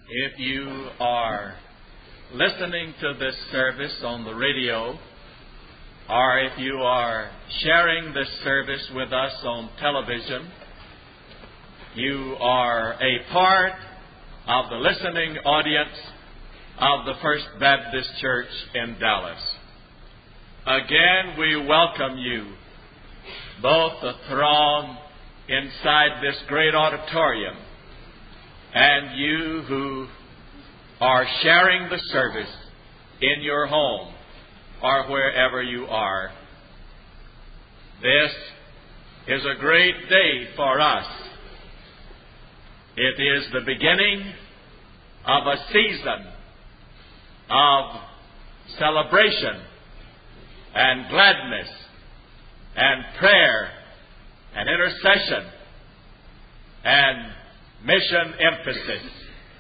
If you are listening to this service on the radio, or if you are sharing this service with us on television, you are a part of the listening audience of the First Baptist Church in Dallas. Again, we welcome you, both the throng inside this great auditorium and you who are sharing the service in your home or wherever you are. This is a great day for us. It is the beginning of a season of celebration and gladness and prayer and intercession and mission emphasis.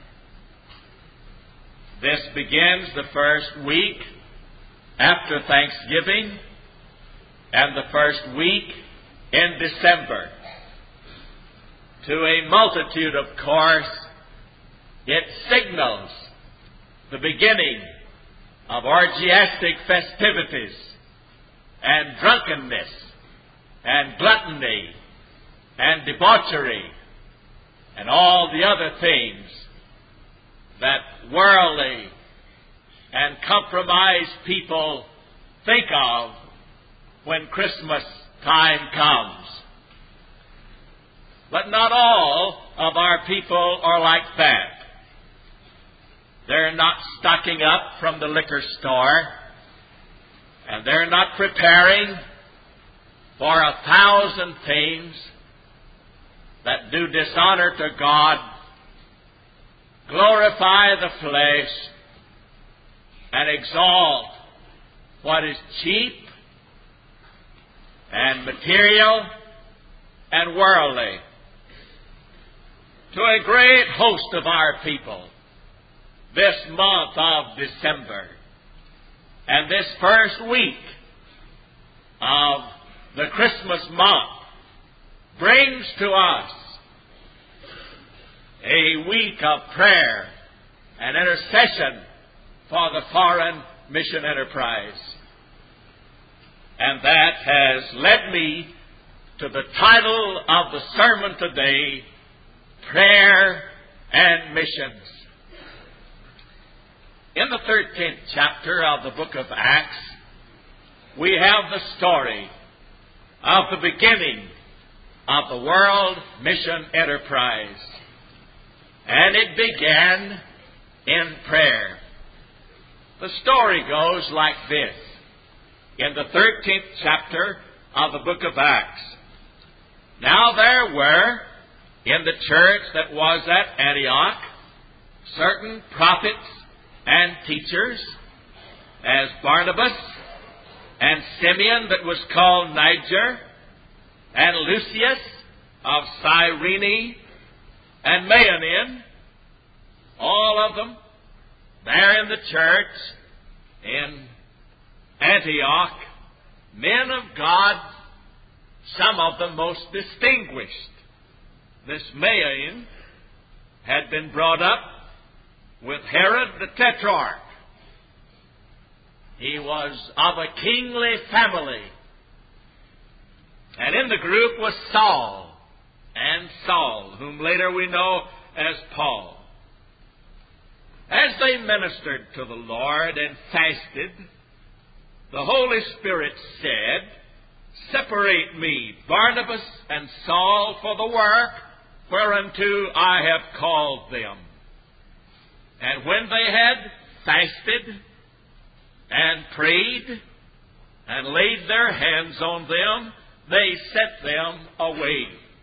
This begins the first week after Thanksgiving and the first week in December. To a multitude, of course, it signals the beginning of orgiastic festivities and drunkenness and gluttony and debauchery and all the other things that worldly and compromised people think of when Christmas time comes. But not all of our people are like that. They're not stocking up from the liquor store, and they're not preparing for 1,000 things that do dishonor to God, glorify the flesh, and exalt what is cheap and material and worldly. To a great host of our people, this month of December and this first week of the Christmas month brings to us a week of prayer and intercession for the foreign mission enterprise. And that has led me to the title of the sermon today, Prayer and Missions. In the 13th chapter of the book of Acts, we have the story of the beginning of the world mission enterprise. And it began in prayer. The story goes like this. In the 13th chapter of the book of Acts, now there were in the church that was at Antioch certain prophets and teachers, as Barnabas and Simeon that was called Niger, and Lucius of Cyrene, and Manaen, all of them there in the church in Antioch, men of God, some of them most distinguished. This Manaen had been brought up with Herod the Tetrarch. He was of a kingly family. And in the group was Saul, whom later we know as Paul. As they ministered to the Lord and fasted, the Holy Spirit said, "Separate me, Barnabas and Saul, for the work whereunto I have called them." And when they had fasted and prayed and laid their hands on them, they sent them away.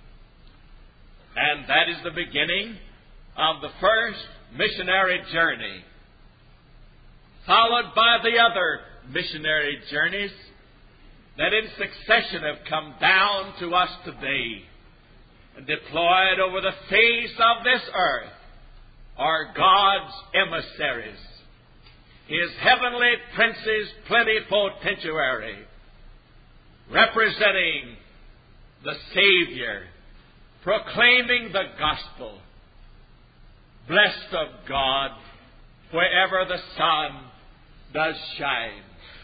And that is the beginning of the first missionary journey, followed by the other missionary journeys that in succession have come down to us today and deployed over the face of this earth are God's emissaries, His heavenly princes plenipotentiary, representing the Savior, proclaiming the gospel, blessed of God wherever the sun does shine.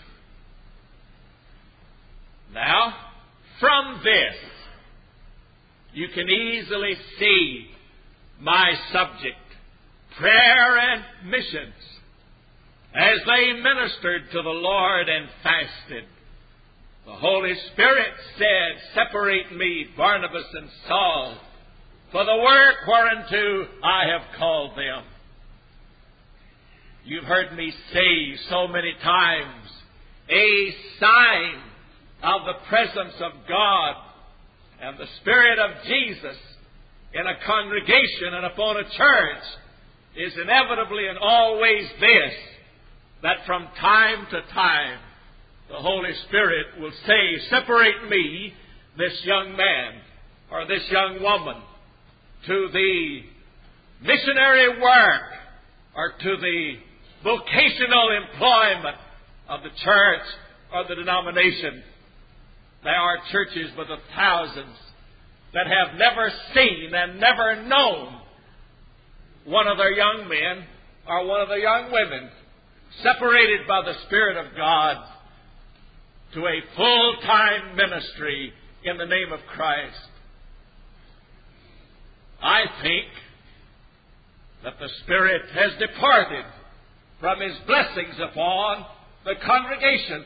Now, from this, you can easily see my subject, prayer and missions, as they ministered to the Lord and fasted. The Holy Spirit said, "Separate me, Barnabas and Saul, for the work whereunto I have called them." You've heard me say so many times, a sign of the presence of God and the Spirit of Jesus in a congregation and upon a church is inevitably and always this, that from time to time the Holy Spirit will say, "Separate me, this young man or this young woman, to the missionary work or to the vocational employment of the church or the denomination." There are churches by the thousands that have never seen and never known one of their young men or one of their young women separated by the Spirit of God to a full-time ministry in the name of Christ. I think that the Spirit has departed from His blessings upon the congregation.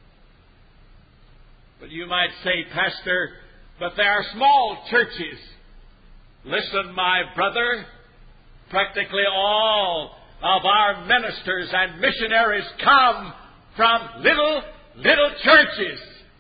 But you might say, "Pastor, but there are small churches." Listen, my brother, practically all of our ministers and missionaries come from little churches.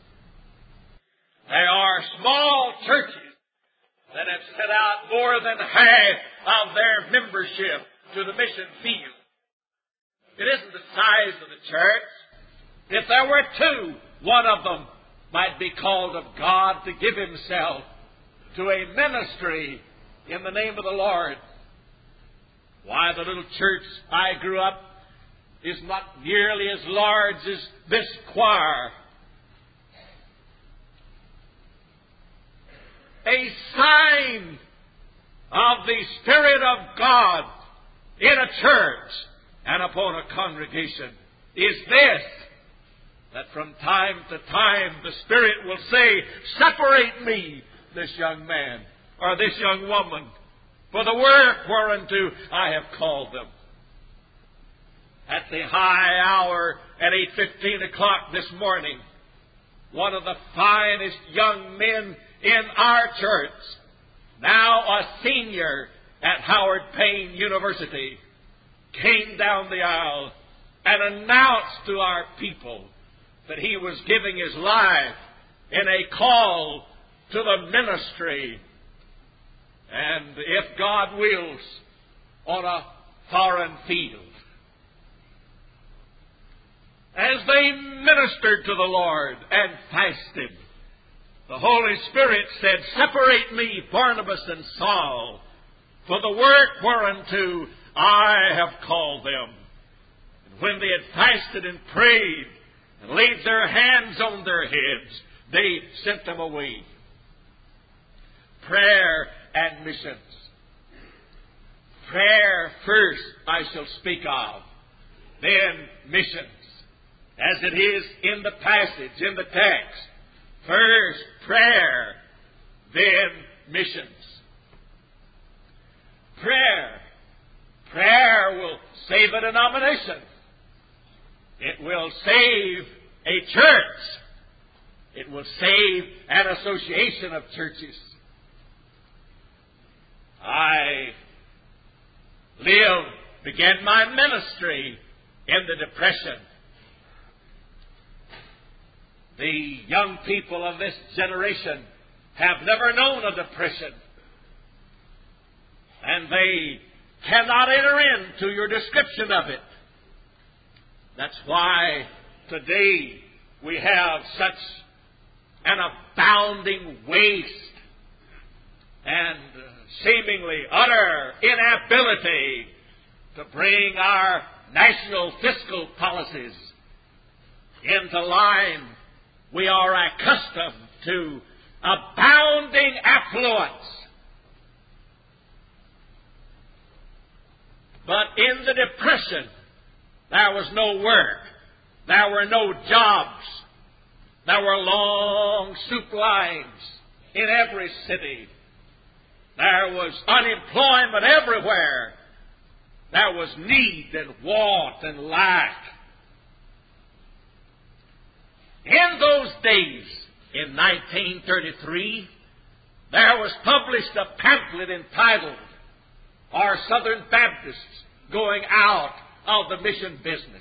There are small churches that have set out more than half of their membership to the mission field. It isn't the size of the church. If there were two, one of them might be called of God to give himself to a ministry in the name of the Lord. Why, the little church I grew up is not nearly as large as this choir. A sign of the Spirit of God in a church and upon a congregation is this, that from time to time the Spirit will say, "Separate me, this young man or this young woman, for the work whereunto I have called them." At the high hour at 8:15 o'clock this morning, one of the finest young men in our church, now a senior at Howard Payne University, came down the aisle and announced to our people that he was giving his life in a call to the ministry, and if God wills, on a foreign field. As they ministered to the Lord and fasted, the Holy Spirit said, "Separate me, Barnabas and Saul, for the work whereunto I have called them." And when they had fasted and prayed and laid their hands on their heads, they sent them away. Prayer and missions. Prayer first I shall speak of, then missions, as it is in the passage, in the text. First prayer, then missions. Prayer. Prayer will save a denomination. It will save a church. It will save an association of churches. I began my ministry in the Depression. The young people of this generation have never known a depression, and they cannot enter into your description of it. That's why today we have such an abounding waste and seemingly utter inability to bring our national fiscal policies into line. We are accustomed to abounding affluence. But in the Depression, there was no work. There were no jobs. There were long soup lines in every city. There was unemployment everywhere. There was need and want and lack. In those days, in 1933, there was published a pamphlet entitled, "Our Southern Baptists Going Out of the Mission Business."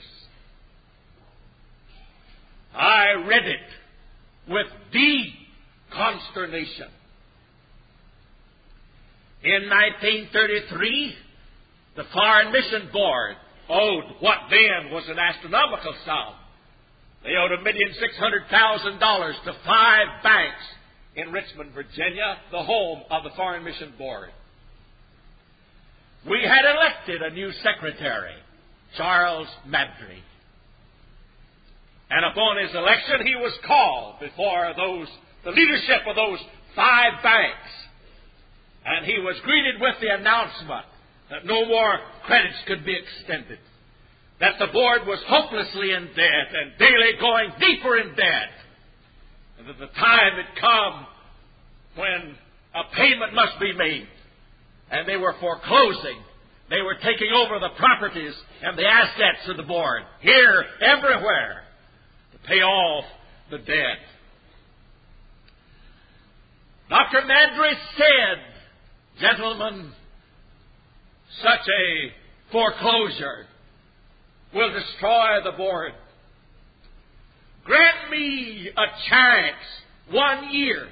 I read it with deep consternation. In 1933, the Foreign Mission Board owed what then was an astronomical sum. They owed $1,600,000 to 5 banks in Richmond, Virginia, the home of the Foreign Mission Board. We had elected a new secretary, Charles Maddrey. And upon his election, he was called before the leadership of those 5 banks. And he was greeted with the announcement that no more credits could be extended, that the board was hopelessly in debt and daily going deeper in debt, and that the time had come when a payment must be made. And they were foreclosing. They were taking over the properties and the assets of the board, here, everywhere, to pay off the debt. Dr. Maddrey said, "Gentlemen, such a foreclosure will destroy the board. Grant me a chance 1 year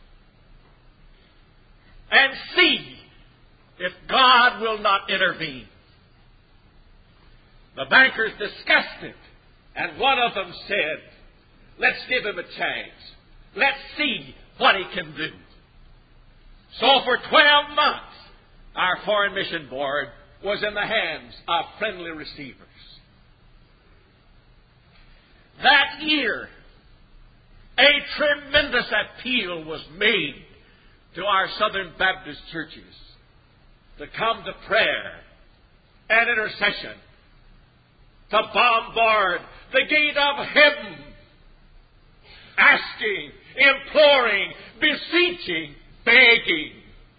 and see if God will not intervene." The bankers discussed it, and one of them said, "Let's give him a chance. Let's see what he can do." So for 12 months, our Foreign Mission Board was in the hands of friendly receivers. That year, a tremendous appeal was made to our Southern Baptist churches to come to prayer and intercession, to bombard the gate of heaven, asking, imploring, beseeching, begging.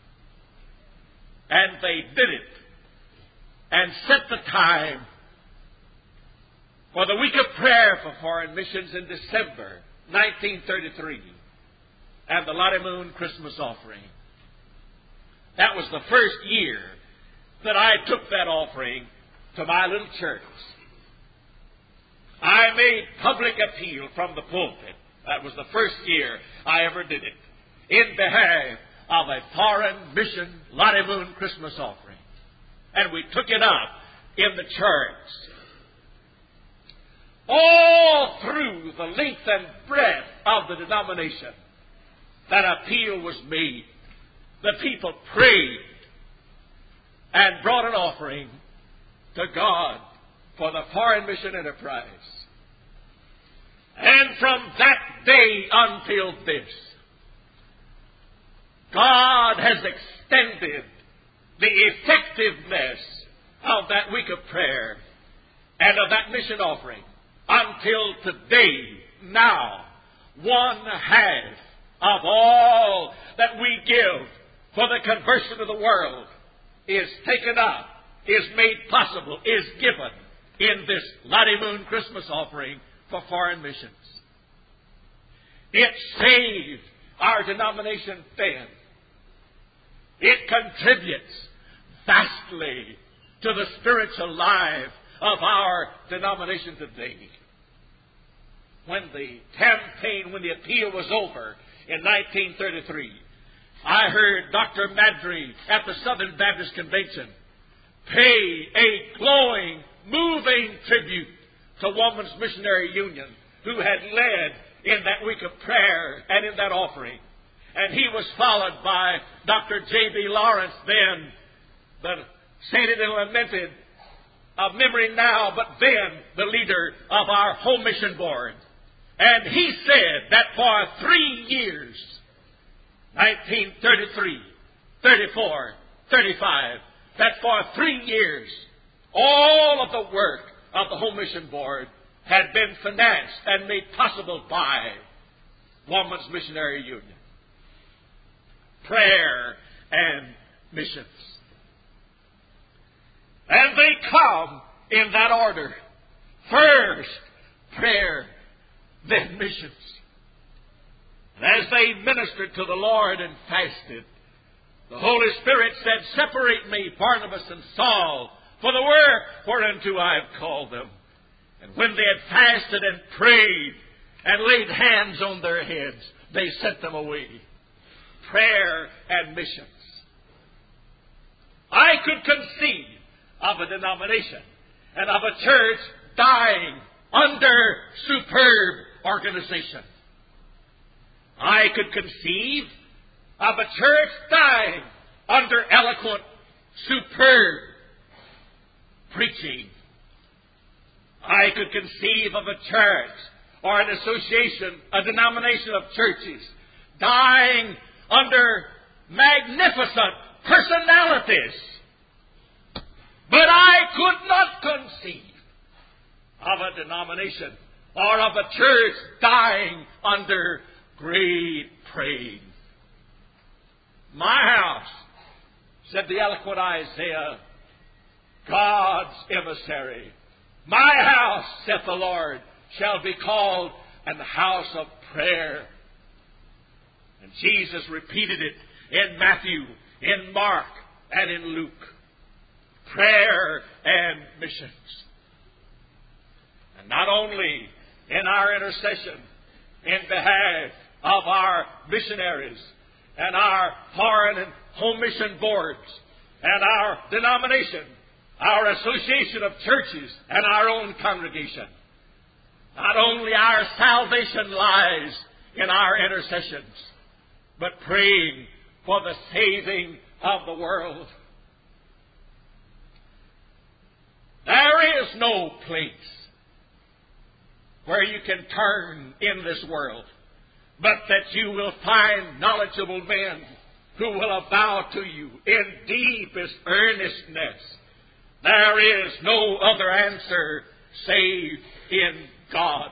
And they did it and set the time for the week of prayer for foreign missions in December 1933 and the Lottie Moon Christmas offering. That was the first year that I took that offering to my little church. I made public appeal from the pulpit. That was the first year I ever did it, in behalf of a foreign mission Lottie Moon Christmas offering. And we took it up in the church. All through the length and breadth of the denomination, that appeal was made. The people prayed and brought an offering to God for the foreign mission enterprise. And from that day until this, God has extended the effectiveness of that week of prayer and of that mission offering until today. Now, 1/2 of all that we give for the conversion of the world is taken up, is made possible, is given in this Lottie Moon Christmas offering for foreign missions. It saved our denomination then. It contributes vastly to the spiritual life of our denomination today. When the campaign, when the appeal was over in 1933, I heard Dr. Maddrey at the Southern Baptist Convention pay a glowing, moving tribute to Woman's Missionary Union, who had led in that week of prayer and in that offering. And he was followed by Dr. J.B. Lawrence, then the sainted and lamented, of memory now, but then the leader of our Home Mission Board. And he said that for 3 years, 1933, 34, 35, that for 3 years All of the work of the Home Mission Board had been financed and made possible by Women's Missionary Union. Prayer and missions. And they come in that order. First, prayer, then missions. And as they ministered to the Lord and fasted, the Holy Spirit said, "Separate me, Barnabas and Saul, for the work whereunto I have called them." And when they had fasted and prayed and laid hands on their heads, they sent them away. Prayer and missions. I could conceive of a denomination and of a church dying under superb organization. I could conceive of a church dying under eloquent, superb preaching. I could conceive of a church or an association, a denomination of churches, dying under magnificent personalities. But I could not conceive of a denomination or of a church dying under great praying. "My house," said the eloquent Isaiah, "God's emissary. My house, saith the Lord, shall be called an house of prayer." And Jesus repeated it in Matthew, in Mark, and in Luke. Prayer and missions. And not only in our intercession in behalf of our missionaries and our foreign and home mission boards and our denomination, our association of churches and our own congregation. Not only our salvation lies in our intercessions, but praying for the saving of the world. There is no place where you can turn in this world but that you will find knowledgeable men who will avow to you in deepest earnestness, there is no other answer save in God.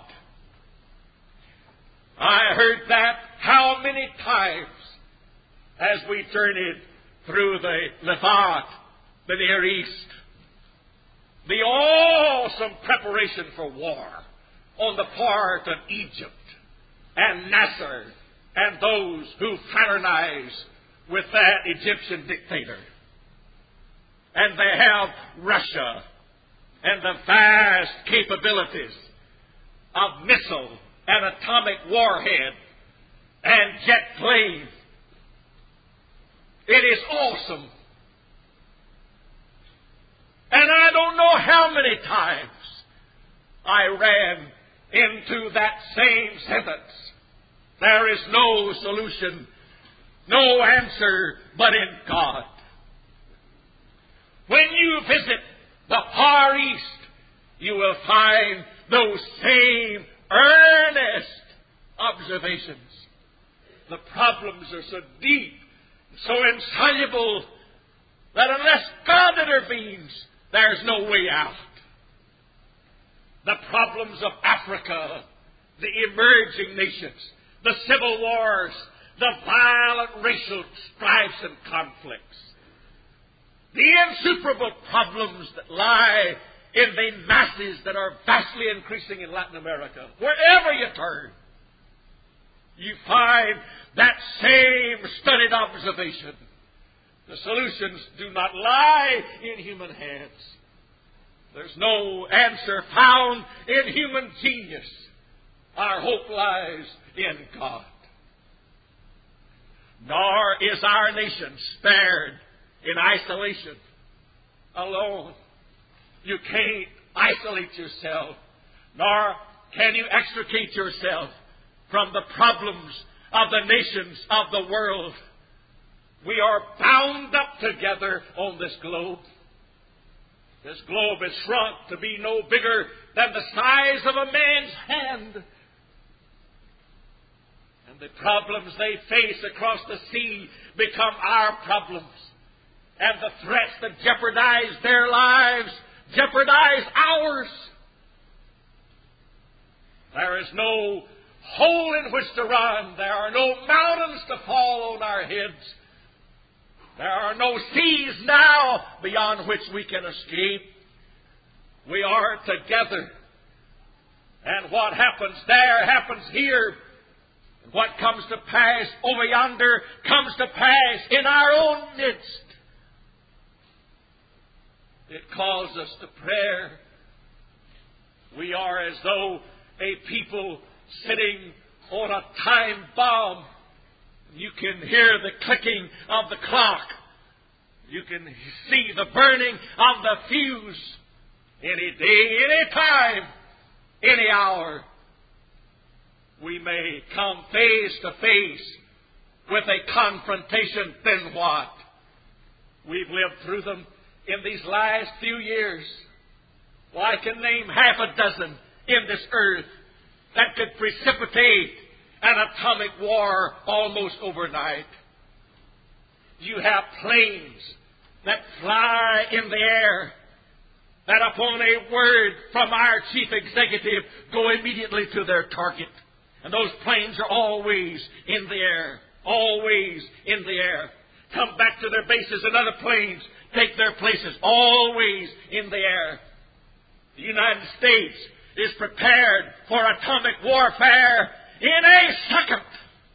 I heard that how many times as we journeyed through the Levant, the Near East. The awesome preparation for war on the part of Egypt and Nasser and those who fraternize with that Egyptian dictator. And they have Russia and the vast capabilities of missile and atomic warhead and jet plane. It is awesome. And I don't know how many times I ran into that same sentence. There is no solution, no answer but in God. When you visit the Far East, you will find those same earnest observations. The problems are so deep, so insoluble, that unless God intervenes, there's no way out. The problems of Africa, the emerging nations, the civil wars, the violent racial strifes and conflicts, the insuperable problems that lie in the masses that are vastly increasing in Latin America. Wherever you turn, you find that same studied observation. The solutions do not lie in human hands. There's no answer found in human genius. Our hope lies in God. Nor is our nation spared in isolation, alone. You can't isolate yourself, nor can you extricate yourself from the problems of the nations of the world. We are bound up together on this globe. This globe is shrunk to be no bigger than the size of a man's hand. And the problems they face across the sea become our problems. And the threats that jeopardize their lives jeopardize ours. There is no hole in which to run. There are no mountains to fall on our heads. There are no seas now beyond which we can escape. We are together. And what happens there happens here. And what comes to pass over yonder comes to pass in our own midst. It calls us to prayer. We are as though a people sitting on a time bomb. You can hear the clicking of the clock. You can see the burning of the fuse. Any day, any time, any hour, we may come face to face with a confrontation. Then what? We've lived through them in these last few years. Well, I can name half a dozen in this earth that could precipitate an atomic war almost overnight. You have planes that fly in the air that upon a word from our chief executive go immediately to their target. And those planes are always in the air. Always in the air. Come back to their bases and other planes take their places. Always in the air. The United States is prepared for atomic warfare in a second.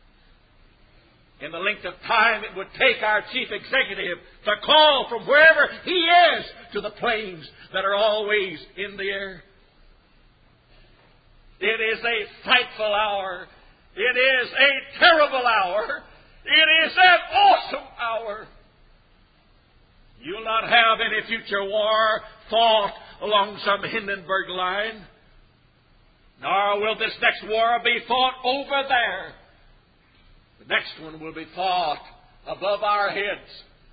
In the length of time it would take our chief executive to call from wherever he is to the planes that are always in the air. It is a frightful hour. It is a terrible hour. It is an awesome hour. You'll not have any future war fought along some Hindenburg line. Nor will this next war be fought over there. The next one will be fought above our heads.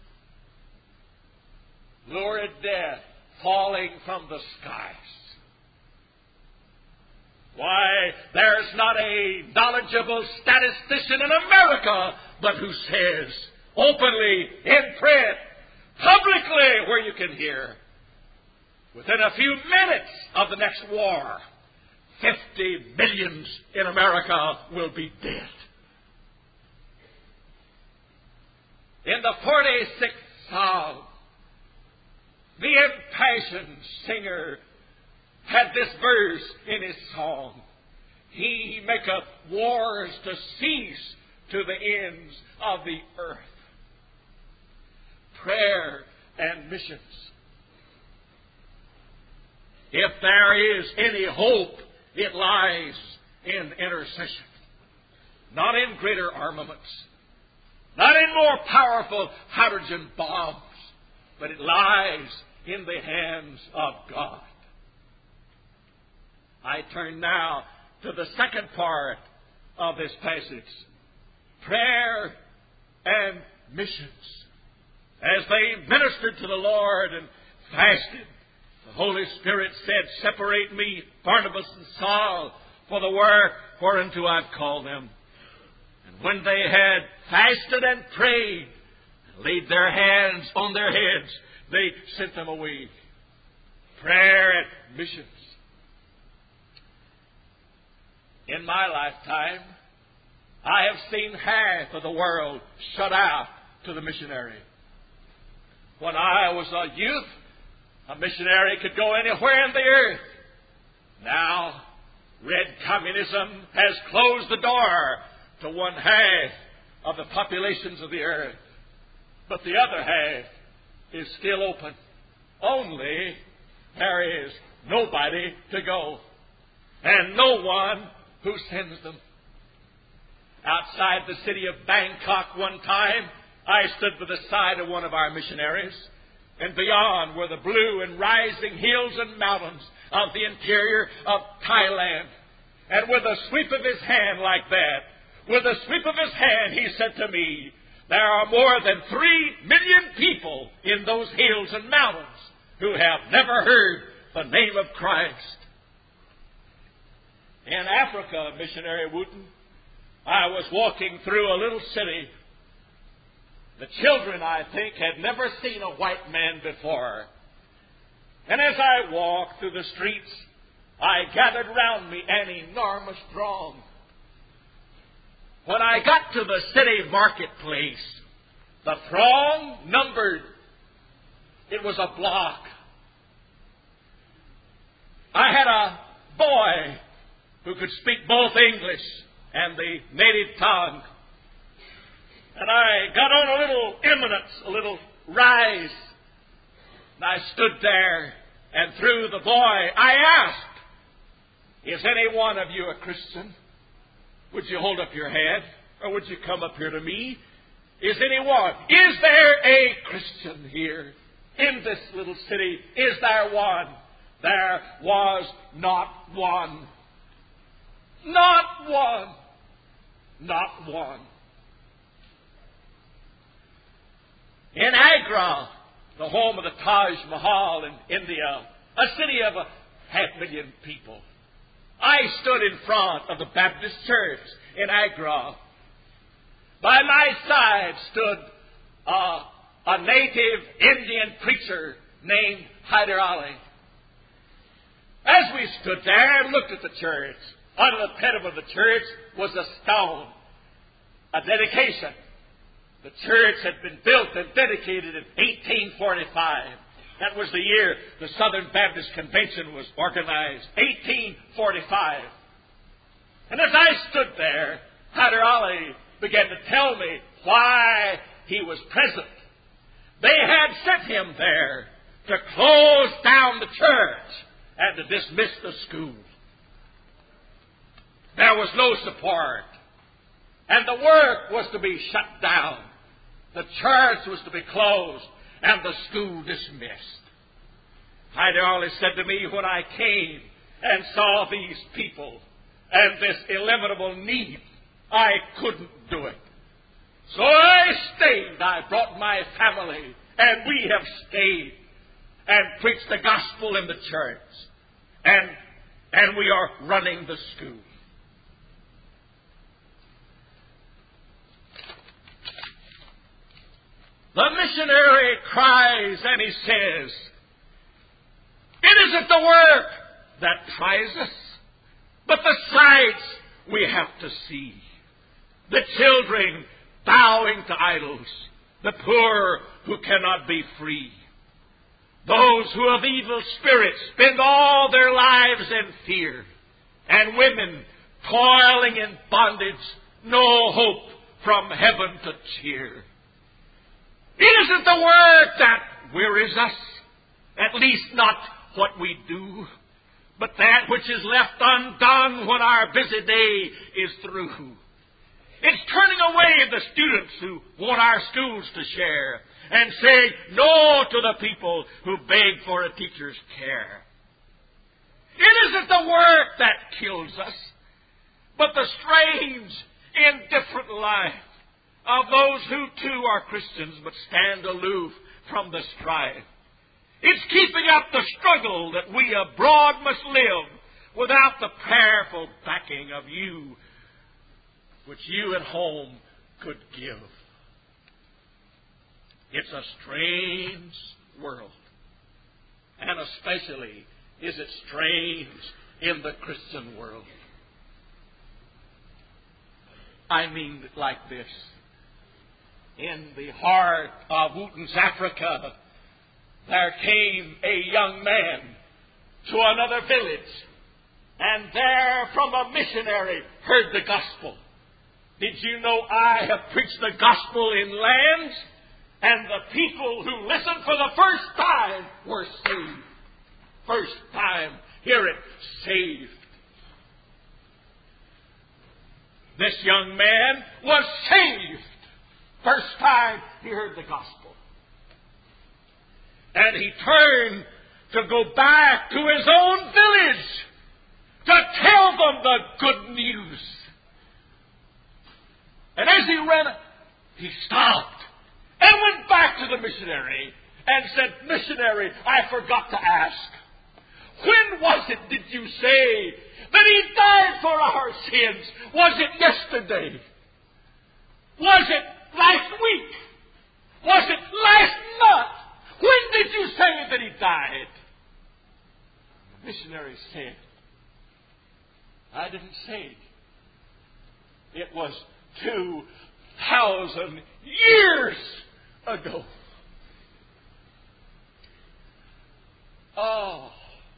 Lurid death falling from the skies. Why, there's not a knowledgeable statistician in America but who says openly, in print, publicly, where you can hear, within a few minutes of the next war, 50 millions in America will be dead. In the 46th Psalm, the impassioned singer had this verse in his song. He maketh wars to cease to the ends of the earth. Prayer and missions. If there is any hope, it lies in intercession. Not in greater armaments. Not in more powerful hydrogen bombs. But it lies in the hands of God. I turn now to the second part of this passage. Prayer and missions. As they ministered to the Lord and fasted, the Holy Spirit said, separate me, Barnabas and Saul, for the work whereunto I've called them. And when they had fasted and prayed, and laid their hands on their heads, they sent them away. Prayer and missions. In my lifetime, I have seen half of the world shut out to the missionary. When I was a youth, a missionary could go anywhere in the earth. Now, red communism has closed the door to one half of the populations of the earth. But the other half is still open. Only there is nobody to go. And no one who sends them. Outside the city of Bangkok one time, I stood by the side of one of our missionaries, and beyond were the blue and rising hills and mountains of the interior of Thailand. And with a sweep of his hand like that, with a sweep of his hand, he said to me, there are more than 3 million people in those hills and mountains who have never heard the name of Christ. In Africa, Missionary Wooten, I was walking through a little city. The children, I think, had never seen a white man before. And as I walked through the streets, I gathered round me an enormous throng. When I got to the city marketplace, the throng numbered, it was a block. I had a boy who could speak both English and the native tongue. And I got on a little eminence, a little rise. And I stood there, and through the boy I asked, "Is any one of you a Christian? Would you hold up your head? Or would you come up here to me? Is anyone? Is there a Christian here in this little city? Is there one?" There was not one. Not one. Not one. In Agra, the home of the Taj Mahal in India, a city of 500,000 people, I stood in front of the Baptist church in Agra. By my side stood a native Indian preacher named Hyder Ali. As we stood there and looked at the church, under the pediment of the church was a stone, a dedication. The church had been built and dedicated in 1845. That was the year the Southern Baptist Convention was organized, 1845. And as I stood there, Hyder Ali began to tell me why he was present. They had sent him there to close down the church and to dismiss the school. There was no support, and the work was to be shut down. The church was to be closed, and the school dismissed. Hyder Ali said to me when I came and saw these people and this illimitable need, I couldn't do it. So I stayed. I brought my family, and we have stayed and preached the gospel in the church. And we are running the school. The missionary cries and he says, "It isn't the work that tries us, but the sights we have to see. The children bowing to idols, the poor who cannot be free. Those who have evil spirits spend all their lives in fear, and women toiling in bondage, no hope from heaven to cheer. It isn't the work that wearies us, at least not what we do, but that which is left undone when our busy day is through. It's turning away the students who want our schools to share and saying no to the people who beg for a teacher's care. It isn't the work that kills us, but the strange, indifferent life of those who too are Christians but stand aloof from the strife. It's keeping up the struggle that we abroad must live without the prayerful backing of you, which you at home could give. It's a strange world, and especially is it strange in the Christian world. I mean it like this. In the heart of Wootens, Africa, there came a young man to another village, and there from a missionary heard the gospel. Did you know I have preached the gospel in lands, and the people who listened for the first time were saved? First time, hear it, saved. This young man was saved. First time he heard the gospel. And he turned to go back to his own village to tell them the good news. And as he ran, he stopped and went back to the missionary and said, "Missionary, I forgot to ask. When was it, did you say, that he died for our sins? Was it yesterday? Was it last week? Was it last month? When did you say that he died?" missionary said. I didn't say it was 2,000 years ago. Oh,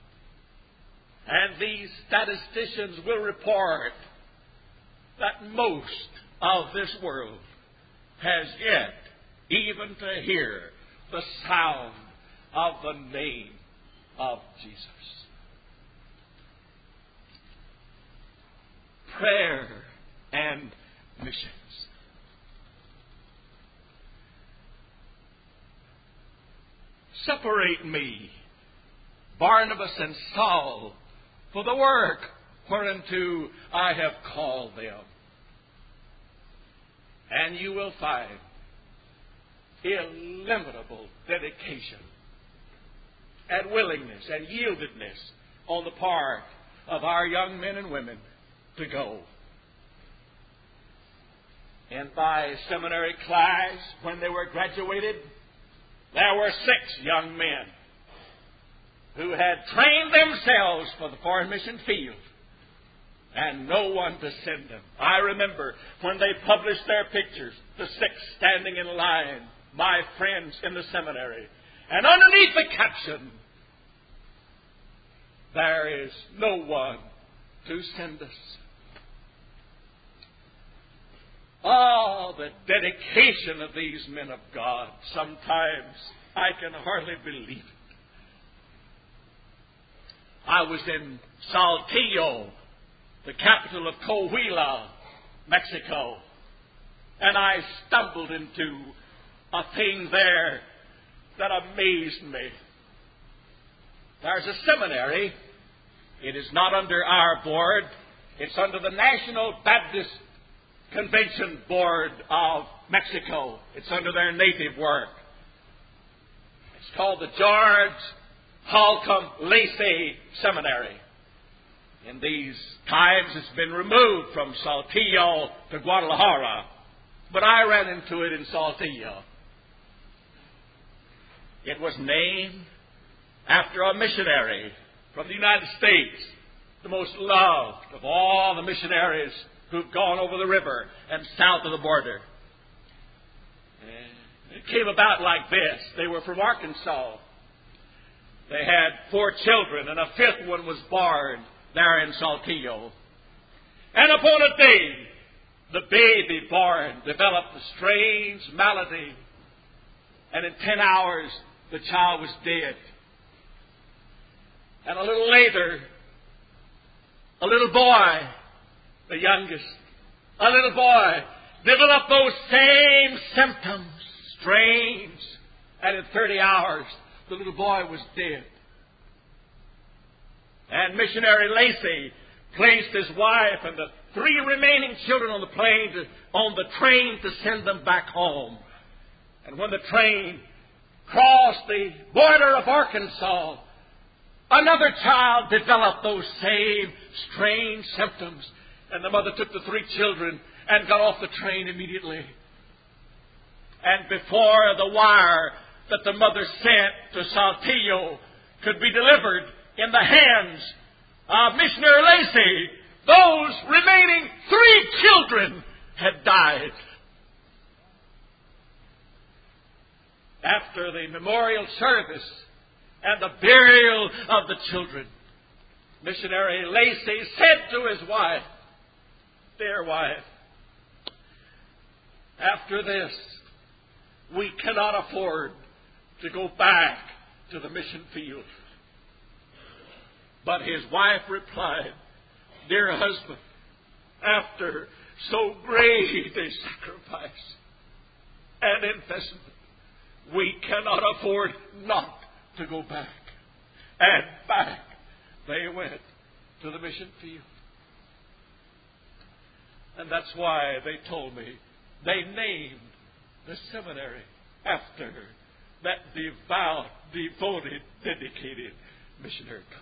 and these statisticians will report that most of this world has yet even to hear the sound of the name of Jesus. Prayer and missions. Separate me, Barnabas and Saul, for the work whereunto I have called them. And you will find illimitable dedication and willingness and yieldedness on the part of our young men and women to go. In my seminary class, when they were graduated, there were 6 young men who had trained themselves for the foreign mission field and no one to send them. I remember when they published their pictures, the 6 standing in line, my friends in the seminary, and underneath the caption, there is no one to send us. Oh, the dedication of these men of God. Sometimes I can hardly believe it. I was in Saltillo, the capital of Coahuila, Mexico, and I stumbled into a thing there that amazed me. There's a seminary. It is not under our board. It's under the National Baptist Convention Board of Mexico. It's under their native work. It's called the George Holcomb Lacey Seminary. In these times, it's been removed from Saltillo to Guadalajara. But I ran into it in Saltillo. It was named after a missionary from the United States, the most loved of all the missionaries who've gone over the river and south of the border. And it came about like this. They were from Arkansas. They had 4 children, and a 5th one was born there in Saltillo. And upon a day, the baby born developed a strange malady, and in 10 hours, the child was dead. And a little later, a little boy, the youngest, a little boy, developed those same symptoms, strange, and in 30 hours, the little boy was dead. And missionary Lacey placed his wife and the 3 remaining children on the train to send them back home. And when the train crossed the border of Arkansas, another child developed those same strange symptoms. And the mother took the 3 children and got off the train immediately. And before the wire that the mother sent to Saltillo could be delivered in the hands of missionary Lacey, those remaining 3 children had died. After the memorial service and the burial of the children, missionary Lacey said to his wife, "Dear wife, after this, we cannot afford to go back to the mission field." But his wife replied, "Dear husband, after so great a sacrifice and investment, we cannot afford not to go back." And back they went to the mission field. And that's why they told me they named the seminary after that devout, devoted, dedicated missionary couple.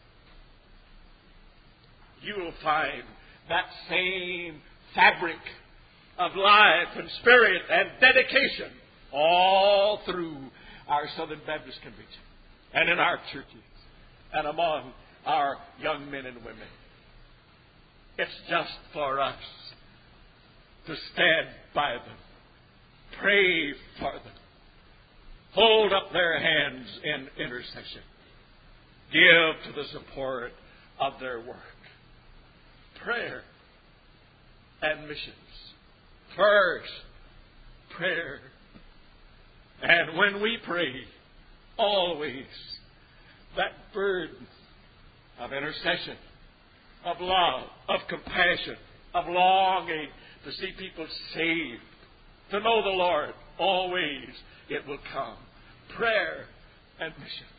You will find that same fabric of life and spirit and dedication all through our Southern Baptist Convention and in our churches and among our young men and women. It's just for us to stand by them, pray for them, hold up their hands in intercession, give to the support of their work. Prayer and missions. First, prayer. And when we pray, always that burden of intercession, of love, of compassion, of longing to see people saved, to know the Lord, always it will come. Prayer and missions.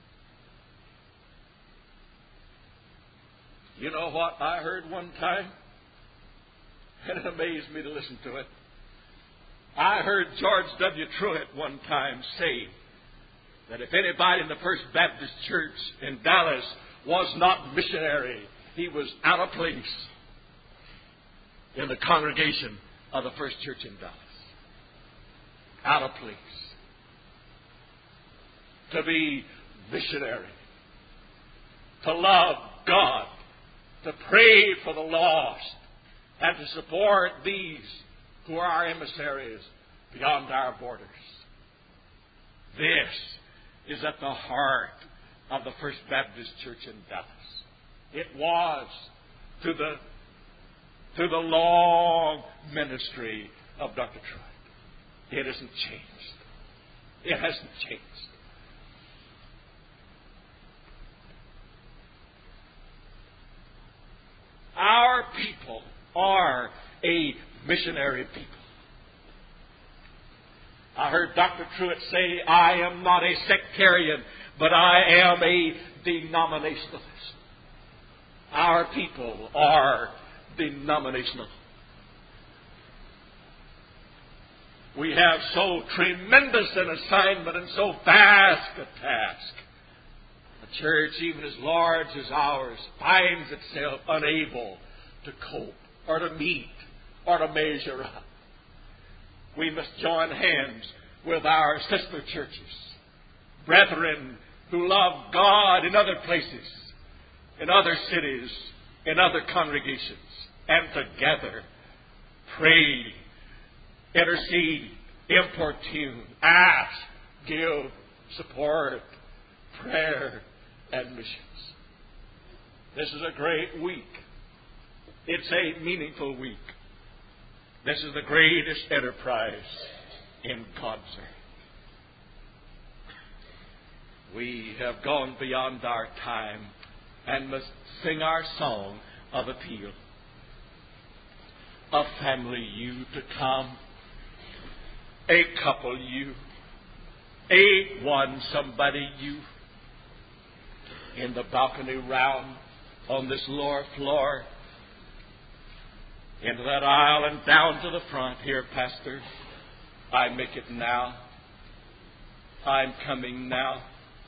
You know what I heard one time? And it amazed me to listen to it. I heard George W. Truett one time say that if anybody in the First Baptist Church in Dallas was not missionary, he was out of place in the congregation of the First Church in Dallas. Out of place. To be missionary. To love God. To pray for the lost. And to support these who are our emissaries beyond our borders. This is at the heart of the First Baptist Church in Dallas. It was to the long ministry of Dr. Truett. It hasn't changed. It hasn't changed. Our people are a missionary people. I heard Dr. Truett say, I am not a sectarian, but I am a denominationalist. Our people are denominational. We have so tremendous an assignment and so vast a task. A church even as large as ours finds itself unable to cope or to meet or to measure up. We must join hands with our sister churches, brethren who love God in other places, in other cities, in other congregations, and together pray, intercede, importune, ask, give, support, prayer, and missions. This is a great week. It's a meaningful week. This is the greatest enterprise in God's earth. We have gone beyond our time and must sing our song of appeal. A family you to come, a couple you, a one somebody you, in the balcony round on this lower floor, into that aisle and down to the front. Here, Pastor, I make it now. I'm coming now.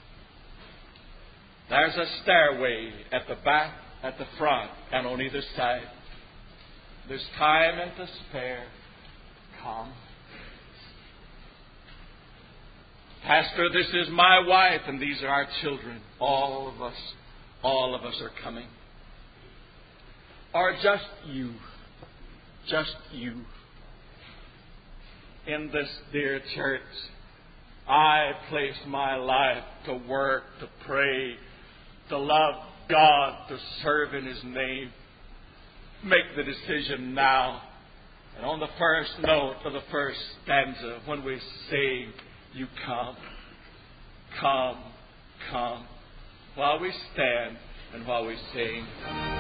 There's a stairway at the back, at the front, and on either side. There's time and to spare. Come. Pastor, this is my wife, and these are our children. All of us are coming. Or just you. Just you. In this dear church, I place my life to work, to pray, to love God, to serve in His name. Make the decision now. And on the first note of the first stanza, when we sing, you come, come, come, while we stand and while we sing.